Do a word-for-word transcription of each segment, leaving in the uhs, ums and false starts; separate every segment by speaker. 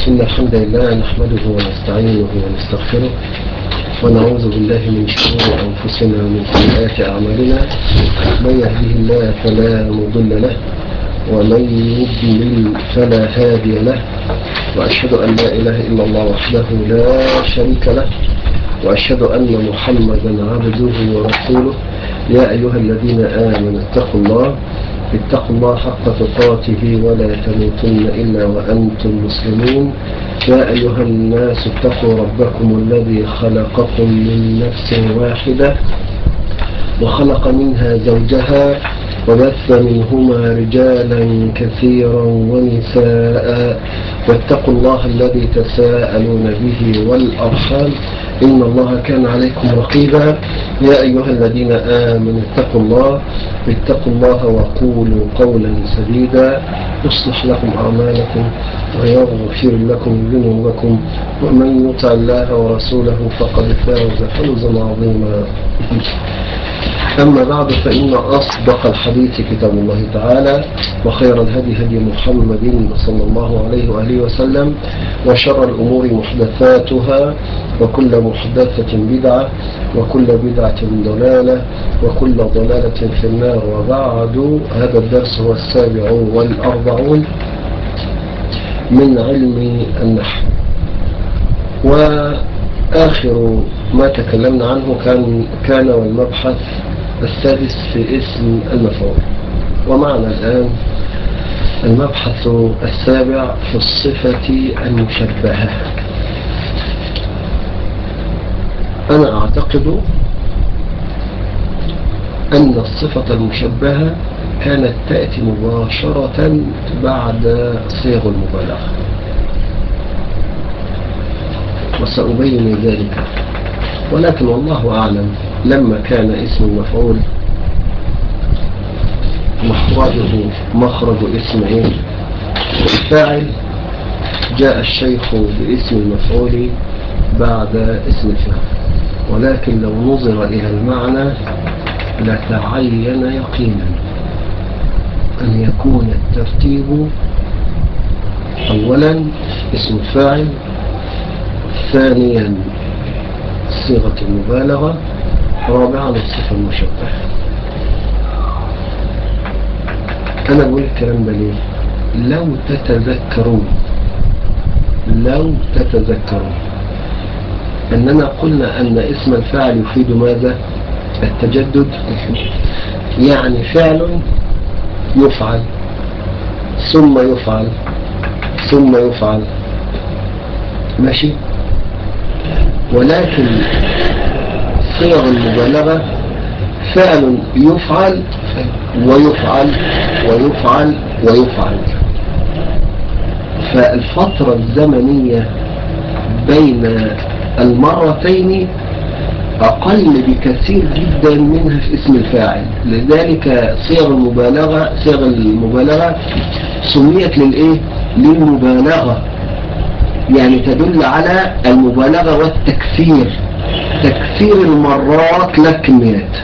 Speaker 1: إن الحمد لله نحمده ونستعينه ونستغفره ونعوذ بالله من شرور أنفسنا ومن سيئات أعمالنا. من يهده الله فلا مضل له ومن يضلل فلا هادي له، وأشهد أن لا إله إلا الله وحده لا شريك له، وأشهد أن محمدا عبده ورسوله. يا أيها الذين آمنوا اتقوا الله اتقوا الله حق تقاته ولا تموتن إلا وأنتم مسلمون. يا أيها الناس اتقوا ربكم الذي خلقكم من نفس واحدة وخلق منها زوجها وبث منهما رجالا كثيرا ونساء، واتقوا الله الذي تساءلون به والأرحام إن الله كان عليكم رقيبا. يا أيها الذين آمنوا اتقوا الله اتقوا الله وقولوا قولا سديدا يصلح لكم أعمالكم ويغفر لكم ذنوبكم، ومن يطع الله ورسوله فقد فاز فوزا عظيما. أما بعد، فإن أصدق الحديث كتاب الله تعالى، وخير الهدي هدي محمد صلى الله عليه وآله وسلم، وشر الأمور محدثاتها، وكل محدثة بدعة، وكل بدعة ضلالة، وكل ضلالة في النار. وبعد، هذا الدرس هو السابع والأربعون من علم النحو، وآخر ما تكلمنا عنه كان كان والمبحث السادس في اسم المفعول، ومعنا الآن المبحث السابع في الصفة المشبهة. أنا أعتقد أن الصفة المشبهة كانت تأتي مباشرة بعد صيغ المبالغة، وسأبين ذلك، ولكن والله أعلم لما كان اسم المفعول مخرجه مخرج اسم ايه الفاعل، جاء الشيخ باسم المفعول بعد اسم الفاعل. ولكن لو نظر إلى المعنى لتعين يقينا أن يكون الترتيب أولا اسم الفاعل، ثانيا صيغة المبالغة، رابعا الصفة المشبهة. أنا أقول الكلام ده ليه؟ لو تتذكرون لو تتذكرون أننا قلنا أن اسم الفاعل يفيد ماذا؟ التجدد، يعني فعل يفعل ثم يفعل ثم يفعل، ماشي؟ ولكن صيغ المبالغة فعل يفعل ويفعل ويفعل ويفعل، فالفترة الزمنية بين المرتين أقل بكثير جدا منها في اسم الفاعل. لذلك صيغ المبالغة صيغ المبالغة سميت للإيه؟ للمبالغة، يعني تدل على المبالغة والتكثير، تكثير المرات لا الكميات.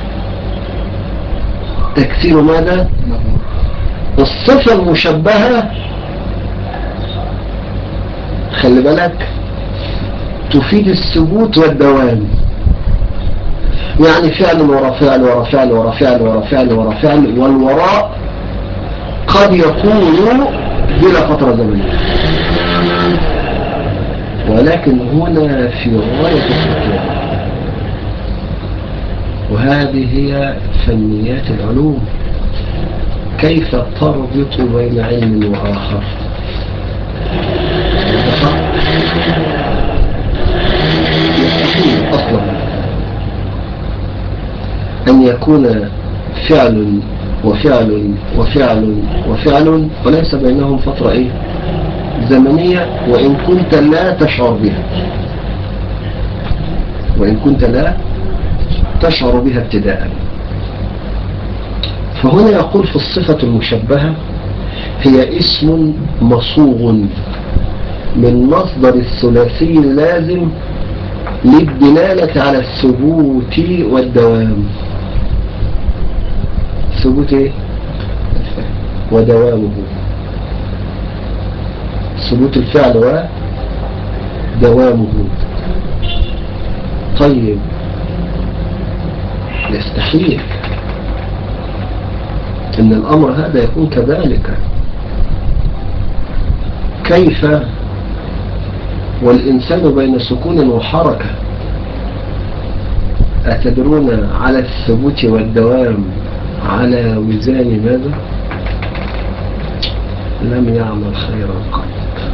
Speaker 1: تكثير ماذا؟ الصفة المشبهة خلي بالك تفيد الثبوت والدوام، يعني فعل ورا فعل ورا فعل ورا فعل ورا فعل ورا فعل، والوراء قد يكون بلا فترة زمنية، ولكن هنا في غاية الخطورة. وهذه هي فنيات العلوم، كيف تربط بين علم وآخر. يستحيل أصلا أن يكون فعل وفعل وفعل وفعل وليس بينهم فترة إيه؟ زمنية، وإن كنت لا تشعر بها وإن كنت لا تشعر بها ابتداء. فهنا يقول في الصفة المشبهة هي اسم مصوغ من مصدر الثلاثي اللازم للدلالة على الثبوت والدوام. ثبوت ايه؟ ودوامه، ثبوت الفعل دوامه. طيب يستحيل ان الامر هذا يكون كذلك. كيف والانسان بين سكون وحركة؟ أتدرون على الثبوت والدوام على وزان ماذا؟ لم يعمل خيرا قط،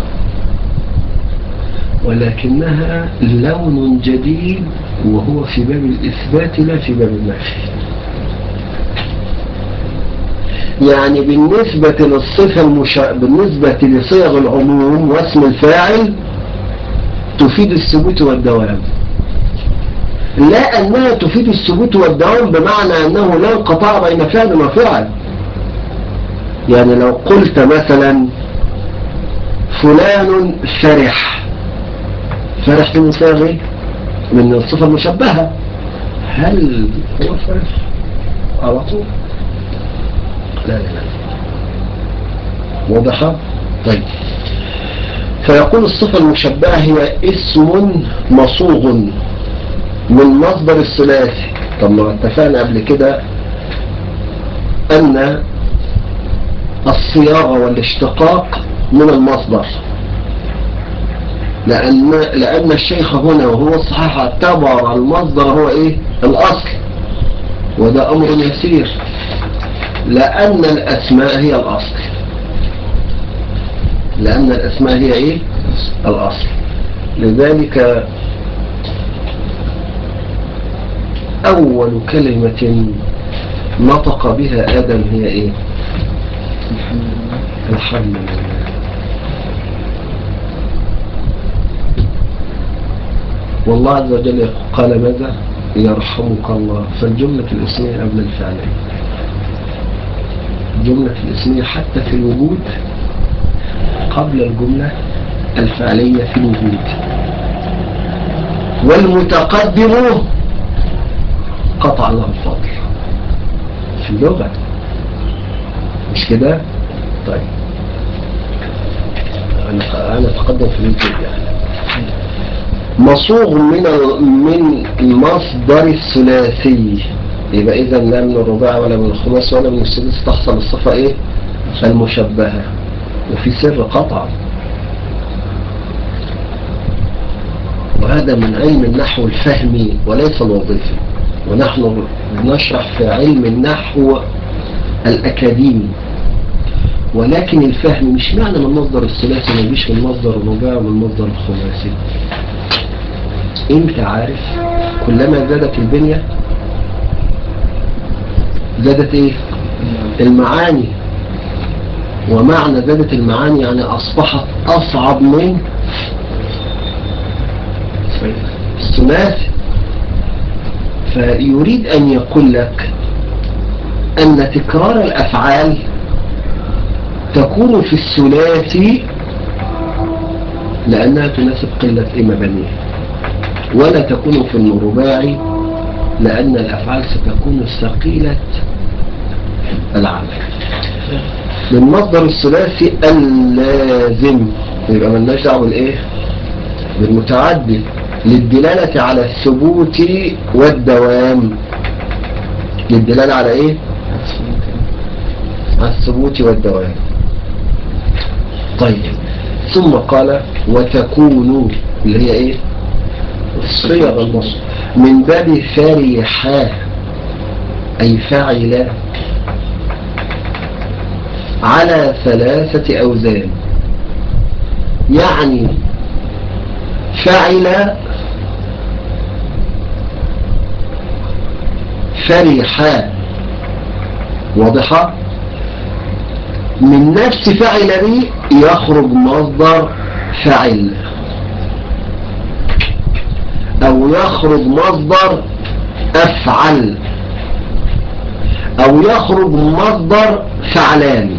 Speaker 1: ولكنها لون جديد وهو في باب الإثبات لا في باب النفي. يعني بالنسبة للصفة المشا... بالنسبة لصيغ العموم واسم الفاعل تفيد الثبوت والدوام، لا أنها تفيد الثبوت والدوام بمعنى أنه لا انقطاع بين فعل وفعل. يعني لو قلت مثلا فلان فرح، فرح من صيغة من الصفة المشبهة، هل هو فرح على طول؟ لا لا لا. واضحة؟ طيب، فيقول الصفة المشبهة هي اسم مصوغ من مصدر الثلاثي. طب ما اتفقنا قبل كده أن الصياغة والاشتقاق من المصدر، لأن, لأن الشيخ هنا وهو الصحيح اعتبر المصدر هو إيه؟ الأصل، وده أمر يسير، لأن الأسماء هي الأصل، لأن الأسماء هي إيه؟ الأصل. لذلك أول كلمة نطق بها آدم هي إيه؟ الحمد لله. والله عز وجل قال ماذا؟ يرحمك الله. فالجملة الاسمية قبل الفعلية، الجملة الاسمية حتى في الوجود قبل الجملة الفعلية في الوجود. والمتقدم قطع له الفضل في اللغة، مش كده؟ طيب أنا أتقدم في الوجود. يعني مصوغ من من مصدر الثلاثي، يبقى إذا لا من الرباع ولا من الخماس ولا من السدس تحصل الصفة إيه؟ المشبهة. وفي سر قطع، وهذا من علم النحو الفهمي وليس الوظيفي، ونحن نشرح في علم النحو الأكاديمي، ولكن الفهم مش معنى من مصدر الثلاثي ما يجيش من مصدر الرباع ومن مصدر الخماسي. انت عارف كلما زادت البنية زادت ايه؟ المعاني. ومعنى زادت المعاني يعني اصبحت اصعب من الثلاثي. فيريد ان يقول لك ان تكرار الافعال تكون في الثلاثي لانها تناسب قلة ايه مبانيه، ولا تكون في الرباعي لأن الأفعال ستكون ثقيلة العمل. من مصدر الثلاثي اللازم، يبقى مالناش دعوة بالإيه؟ بالمتعدي، للدلالة على الثبوت والدوام. للدلالة على إيه؟ على الثبوت والدوام. طيب، ثم قال وتكون اللي هي إيه؟ الصيغ المصدر من باب فرحا أي فاعلا على ثلاثة أوزان. يعني فعل فرحا، واضحة؟ من نفس فعل دي يخرج مصدر فعل، أو يخرج مصدر أفعل، أو يخرج مصدر فعلان.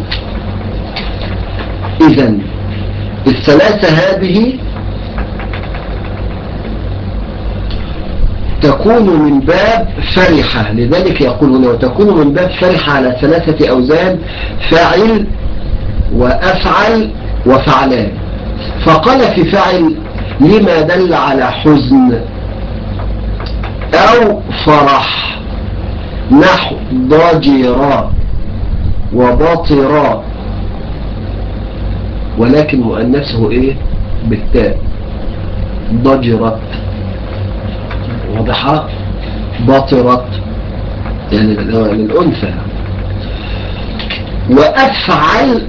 Speaker 1: إذن الثلاثة هذه تكون من باب فرحة، لذلك يقول هنا وتكون من باب فرحة على ثلاثة أوزان: فاعل وأفعل وفعلان. فقال في فاعل لما دل على حزن أو فرح، نحو ضجرا وبطرا، ولكن مؤنثه ايه؟ بالتاء، ضجرت. واضحة؟ بطرت يعني للأنثى. وأفعل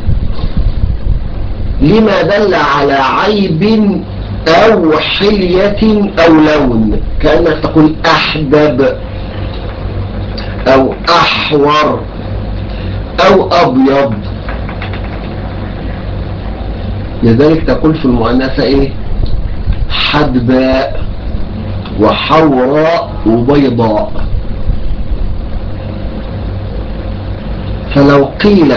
Speaker 1: لما دل على عيب أو حلية أو لون، كأنك تقول أحدب أو أحور أو أبيض. لذلك تقول في المؤنثة إيه؟ حدباء وحوراء وبيضاء. فلو قيل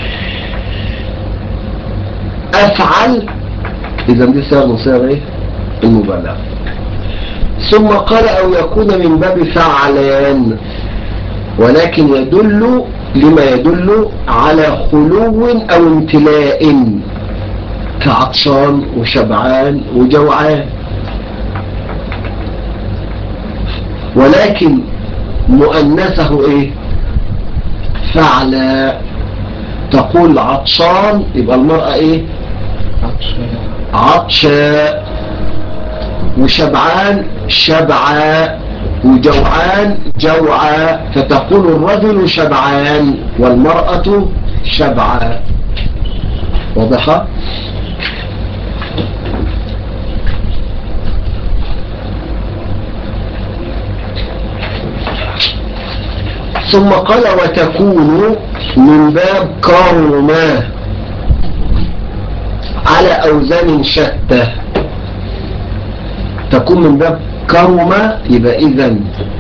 Speaker 1: أفعل إذا دي صيغة من صيغ إيه؟ المبالغة. ثم قال أو يكون من باب فعلان، ولكن يدل لما يدل على خلو أو امتلاء، كعطشان وشبعان وجوعان. ولكن مؤنثه ايه؟ فعلا. تقول عطشان يبقى المرأة ايه؟ عطشاء. وشبعان شبعاء، وجوعان جوعاء، فتقول الرجل شبعان والمرأة شبعاء. واضحة؟ ثم قال وتكون من باب كرما على أوزان شتى. تكون من باب كرما، يبقى إذن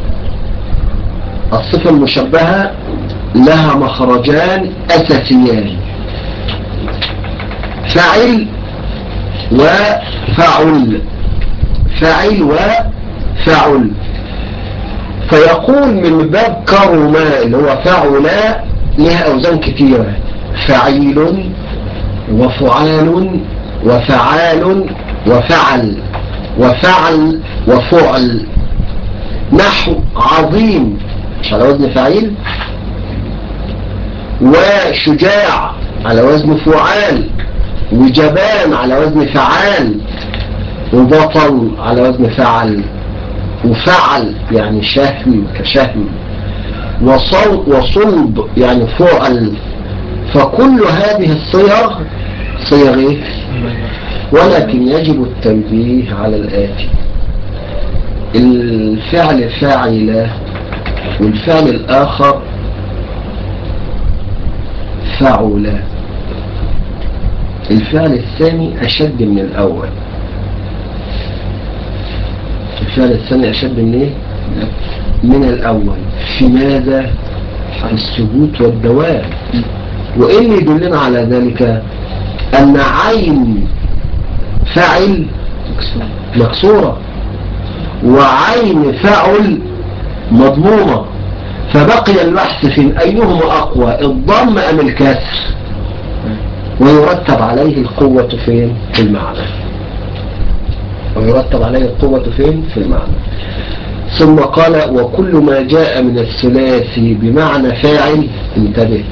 Speaker 1: الصفة المشبهة لها مخرجان أساسيان، فعل وفعل، فعل وفعل. فيقول من باب كرما اللي هو فعلا لها أوزان كثيرة، فعيل وفعال وفعال وفعل وفعل وفعل. نحو عظيم مش على وزن فعيل، وشجاع على وزن فعال، وجبان على وزن فعال، وبطل على وزن فعل، وفعل يعني شهم كشهم، وصلب يعني فعل. فكل هذه الصيغ صيغ ايه؟ ولكن يجب التنبيه على الآتي: الفعل فاعل والفعل الآخر فعل. الفعل الثاني أشد من الأول. الفعل الثاني أشد من إيه؟ من الأول. في ماذا؟ في الثبوت والدوام. وإيه اللي يدلنا على ذلك؟ أن عين فعل مكسورة وعين فعل مضمومة، فبقي البحث في أيهما أقوى، الضم أم الكسر، ويرتب عليه القوة فين؟ في المعنى. ويرتب عليه القوة فين؟ في المعنى. ثم قال وكل ما جاء من الثلاثي بمعنى فاعل، انتبه،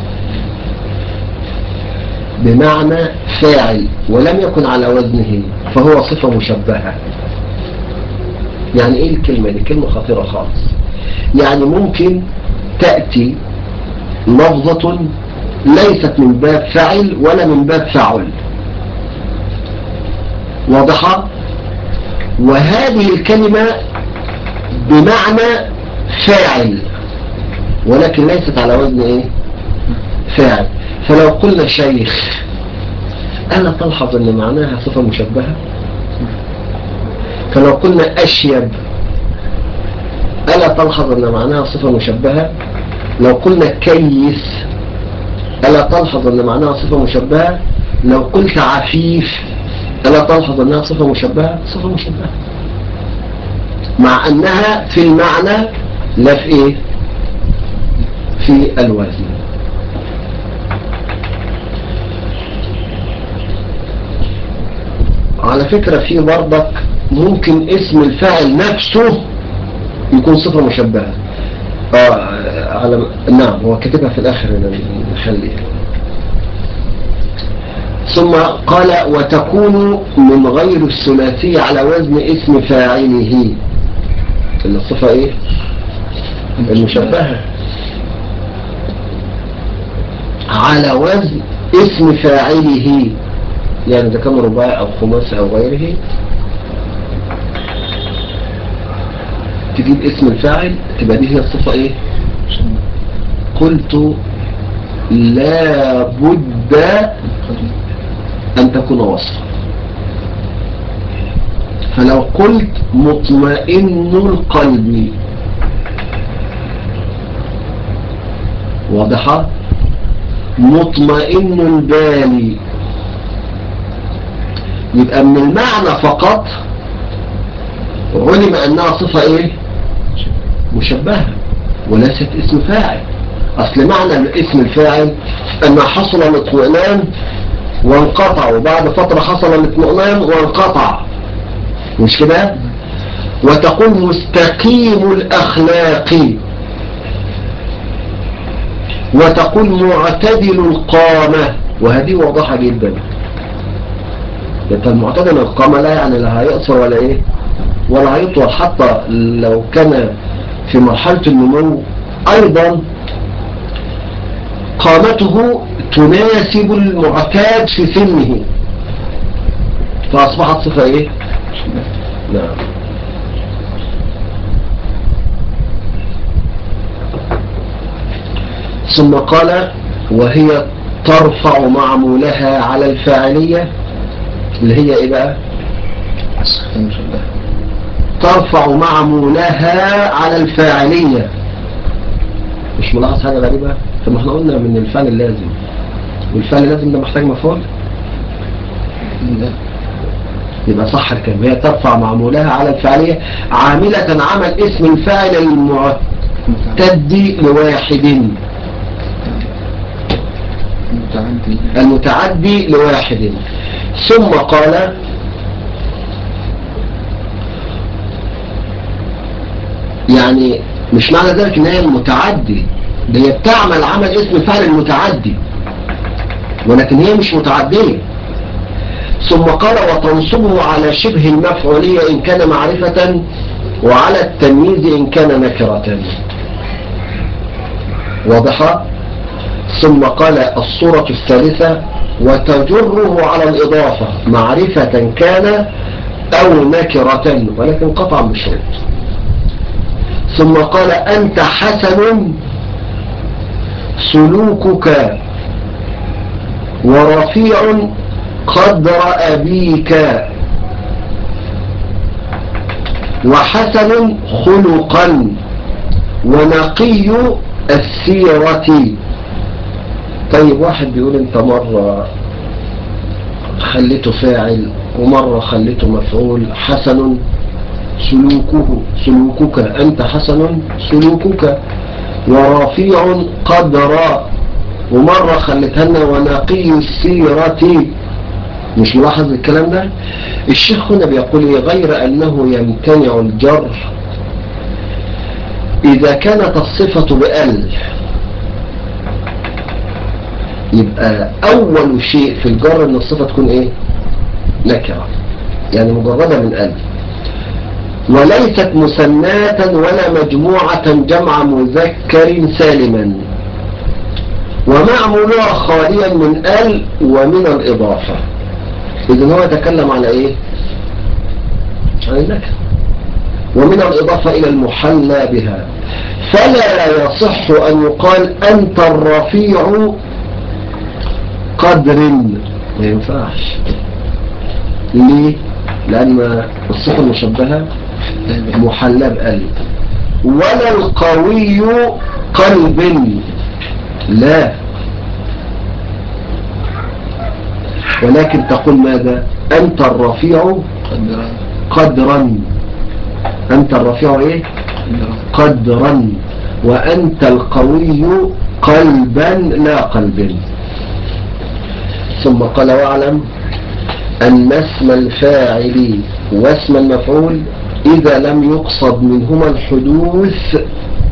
Speaker 1: بمعنى فاعل ولم يكن على وزنه فهو صفة مشبهة. يعني ايه الكلمة دي؟ كلمة خطيرة خالص. يعني ممكن تأتي لفظة ليست من باب فاعل ولا من باب فعل، واضحة؟ وهذه الكلمة بمعنى فاعل ولكن ليست على وزن ايه؟ فاعل. فلو قلنا شيخ، ألا تلحظ أن معناها صفة مشبهة؟ فلو قلنا أشيب، ألا تلحظ أن معناها صفة مشبهة؟ لو قلنا كيس، ألا تلحظ أن معناها صفة مشبهة؟ لو قلت عفيف، ألا تلحظ أنها صفة مشبهة؟ صفة مشبهة، مع أنها في المعنى لا في إيه؟ في الوزن. على على فكرة في برضك ممكن اسم الفاعل نفسه يكون صفة مشبهة. آه على نعم هو كتبها في الآخر هنا نخليها. ثم قال وتكون من غير الثلاثية على وزن اسم فاعله. الصفة ايه؟ المشبهة على وزن اسم فاعله، يعني إذا كان رباعي أو خماسي أو غيره تجيب اسم الفاعل تبقى دي هي الصفة ايه؟ قلت لا بد أن تكون وصفا. فلو قلت مطمئن القلب، واضحة؟ مطمئن البال، يبقى من المعنى فقط علم أنها صفة إيه؟ مشبهة وليست اسم فاعل. أصل معنى اسم الفاعل أن حصل الاطمئنان وانقطع، وبعد فترة حصل الاطمئنان وانقطع، مش كده؟ وتقول مستقيم الأخلاق، وتقول معتدل القامة، وهذه واضحة جدا. يبقى المعتدل القامة لا يعني لا هيقصر ولا ايه ولا هيطول، حتى لو كان في مرحلة النمو ايضا قامته تناسب المعتاد في سنه، فاصبحت صفة ايه؟ نعم. ثم قال وهي ترفع معمولها على الفاعلية، اللي هي ايه بقى؟ ترفع معمولها على الفاعلية. مش ملاحظ حاجة غريبة؟ ثم احنا قلنا من الفعل اللازم، والفعل اللازم ده محتاج مفعول؟ لا. يبقى صح الكلام، هي ترفع معمولها على الفاعلية عاملة عمل اسم الفاعل المعتد لواحد، المتعدي لواحد. ثم قال يعني مش معنى ذلك ان هي المتعدي، ده هي بتعمل عمل اسم الفعل المتعدي ولكن هي مش متعدية. ثم قال وتنصبه على شبه المفعولية إن كان معرفة، وعلى التمييز إن كان نكرة. واضحة؟ ثم قال الصورة الثالثة وتجره على الإضافة معرفة كان أو نكرة، ولكن قطعا بشروط. ثم قال أنت حسن سلوكك، ورفيع قدر أبيك، وحسن خلقا، ونقي السيرة. طيب واحد بيقول انت مرة خليته فاعل ومرة خليته مفعول. حسن سلوكه سلوكك، أنت حسن سلوكك، ورفيع قدر، ومرة خلتهن ونقي السيرة. مش ملاحظ الكلام ده؟ الشيخ هنا بيقول إيه؟ غير أنه يمتنع الجر إذا كانت الصفة بأل. يبقى أول شيء في الجر أن الصفة تكون إيه؟ نكرة، يعني مجردة من أل، وليست مثناة ولا مجموعة جمع مذكر سالما، ومعمولها خاليا من ال ومن الإضافة. إذن هو يتكلم على إيه؟ عن النكرة ومن الإضافة إلى المحلى بها. فلا يصح أن يقال أنت الرفيع قدر، ما ينفعش. ليه؟ لأن الصفة المشبهة محلى بأل. ولا القوي قلب، لا، ولكن تقول ماذا؟ أنت الرفيع قدرا، أنت الرفيع إيه؟ قدرا، وأنت القوي قلبا لا قلب. ثم قال واعلم أن اسم الفاعل واسم المفعول إذا لم يقصد منهما الحدوث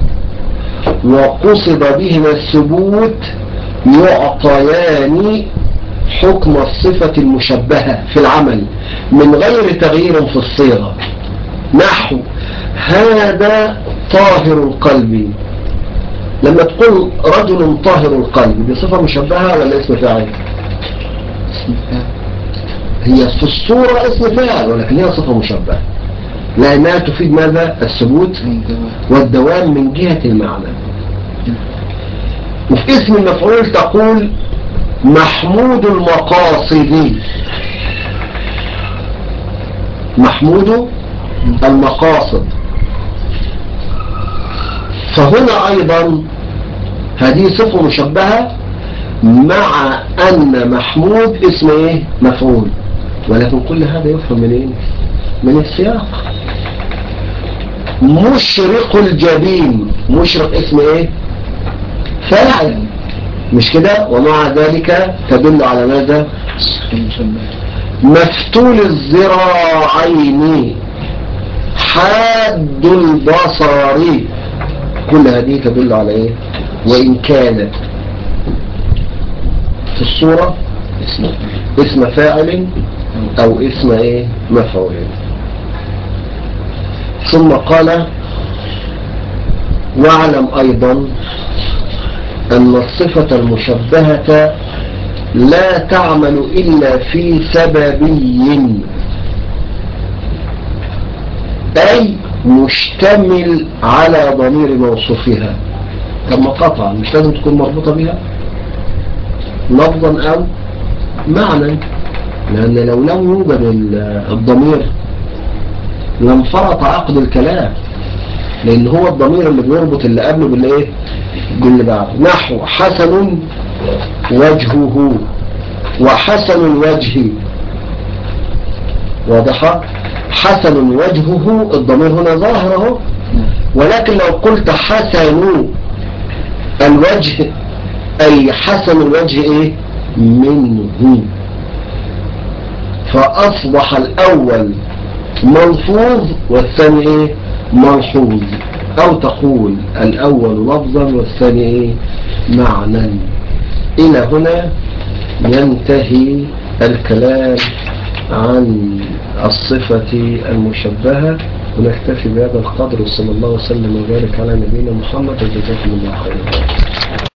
Speaker 1: وقصد بهما الثبوت يعطيان حكم الصفة المشبهة في العمل من غير تغيير في الصيغة. نحو هذا طاهر القلب، لما تقول رجل طاهر القلب دي صفة مشبهة ولا اسم فاعل؟ هي في الصورة اسم فاعل ولكن هي صفة مشبهة لأنها تفيد ماذا؟ الثبوت والدوام من جهة المعنى. وفي اسم المفعول تقول محمود المقاصد، محمود المقاصد. فهنا أيضا هذه صفة مشبهة مع أن محمود اسم إيه؟ مفعول، ولكن كل هذا يفهم من إيه؟ من السياق. مشرق الجبين، مشرق اسم إيه؟ فاعل، مش كده؟ ومع ذلك تدل على ماذا؟ مفتول الذراعين، حاد البصر، كل هذه تدل على ايه؟ وإن كانت في الصورة اسم, اسم فاعل او اسم ايه؟ مفعول. ثم قال واعلم ايضا ان الصفة المشبهة لا تعمل الا في سببي، اي مشتمل على ضمير موصوفها. كما قطعا مش لازم تكون مربوطة بها لفظا او معنى، لان لو لم يوجد الضمير لم فرط عقد الكلام، لان هو الضمير اللي بيربط اللي قبله بالايه؟ باللي بعده. نحو حسن وجهه وحسن الوجه، واضحة؟ حسن وجهه الضمير هنا ظاهره، ولكن لو قلت حسن الوجه أي حسن الوجه إيه؟ منه، فأصبح الأول ملفوظ والثاني إيه؟ ملحوظ، أو تقول الأول لفظا والثاني إيه؟ معنى. إلى هنا ينتهي الكلام عن الصفة المشبهة، ونكتفي بهذا القدر. وصلى الله وسلم وبارك على نبينا محمد، وجزاكم الله خيرا.